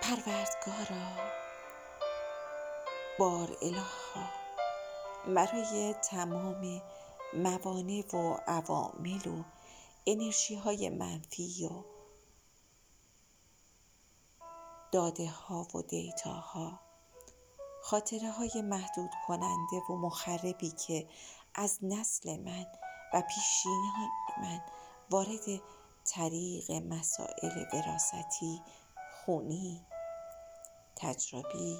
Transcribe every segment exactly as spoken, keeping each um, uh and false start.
پروردگارا، بار الها، برای تمام موانع و عوامل و انرژی های منفی و داده ها و دیتا ها، خاطره های محدود کننده و مخربی که از نسل من و پیشینیان من وارد طریق مسائل وراثتی، خونی، تجربی،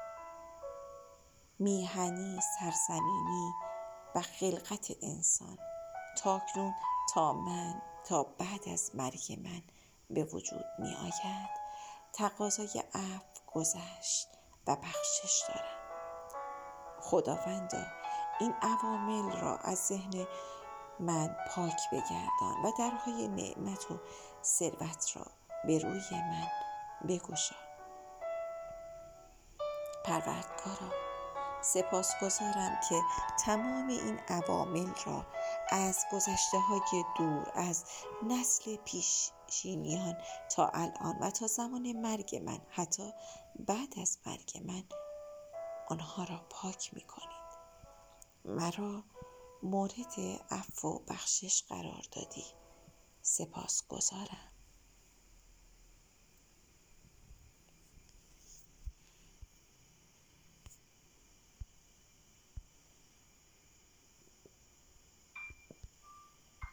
میهنی، سرزمینی و خلقت انسان تاکنون تا من تا بعد از مرگ من به وجود می آید تقاضای عفو، گذشت و بخشش دارم. خداوندا، این عوامل را از ذهن من پاک بگردان و درهای نعمت و ثروت را به روی من بگشا. پروردگارا، سپاسگزارم که تمام این عوامل را از گذشته های دور، از نسل پیشینیان تا الان و تا زمان مرگ من، حتی بعد از مرگ من، آنها را پاک می کنید. مرا مورد عفو و بخشش قرار دادی. سپاسگزارم.